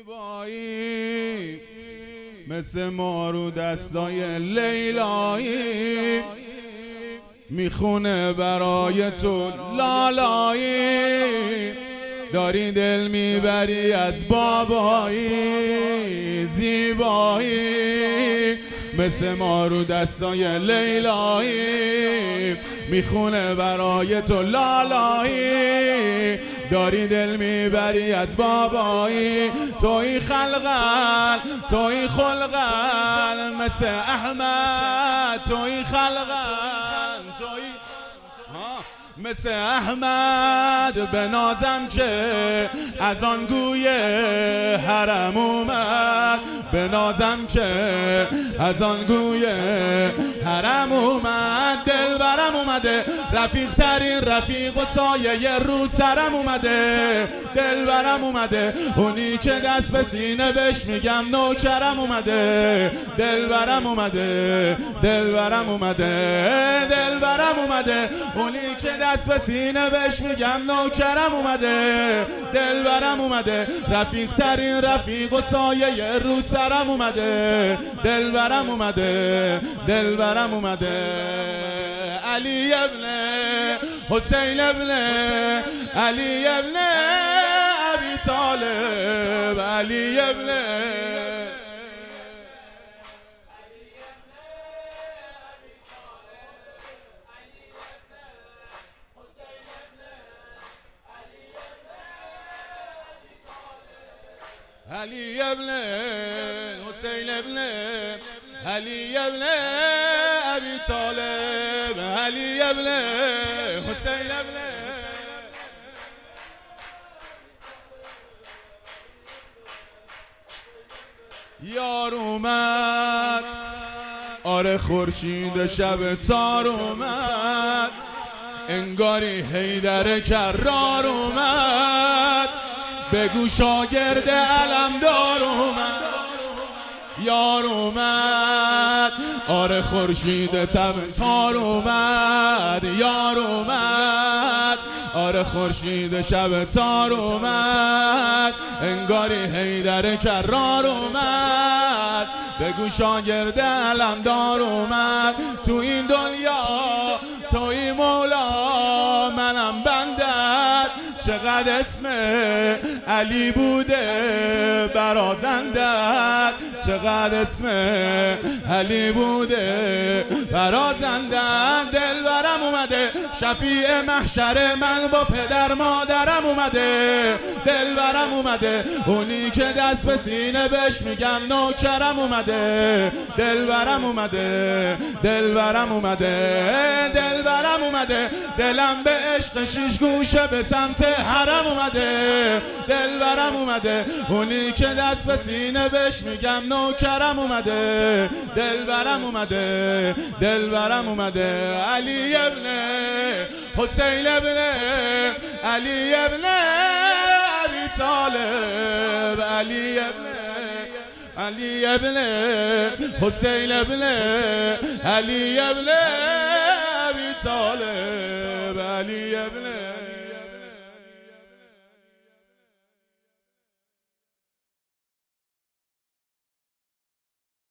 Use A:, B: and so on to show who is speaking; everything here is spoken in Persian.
A: زیبایی مثل مارو دستای لیلایی میخونه برای تو لالایی داری دل میبری از بابایی زیبایی مثل مارو دستای لیلایی میخونه برای تو لالایی داری دل میبری از بابایی توی خلقن توی خلقن مثل احمد توی خلقن توی مثل احمد بنازم که از آن گوی حرم اومد بنازم که از آن گوی حرم اومد دلبرم اومده رفیق ترین رفیق و سایه رو سرم اومده دلبرم اومده اونی که دست به سینه بهش میگم نوکرم اومده دلبرم اومده دلبرم اومده دلبرم اومده اونی که دست به سینه بهش میگم نوکرم اومده دلبرم اومده رفیق ترین رفیق و سایه رو سرم اومده دلبرم اومده دلبرم اومده علی ابن حسین ابن علی ابن ابی طالب علی ابن علی ابن حسین ابن علی ابن ابی طالب علی ابن حسین ابن یار اومد آره خورشید شب تار اومد انگاری حیدر کرار اومد بگو شاگرد علمدار اومد یار اومد آره خورشید تب تار اومد یار اومد آره خورشید شب تار اومد انگاری حیدر کرار اومد بگو شاگرد علمدار اومد تو این دنیا توی مولا منم بندت چقدر اسم علی بوده برازندت چقدر اسم علی بوده برازندت دلبرم اومده شفیع محشر من با پدر مادرم اومده دلبرم اومده اونی که دست به سینه بهش میگم نوکرم اومده دلبرم اومده دلبرم اومده دلبرم اومده دلم به عشق شیش گوشه به سمت حرم اومده دلبرم اومده اونی که دست به سینه بهش میگم نوکرم اومده دلبرم اومده دلبرم اومده علی ابن حسین ابن علی ابن ابی طالب علی ابن علی ابن حسین ابن علی ابن ابی طالب علی ابن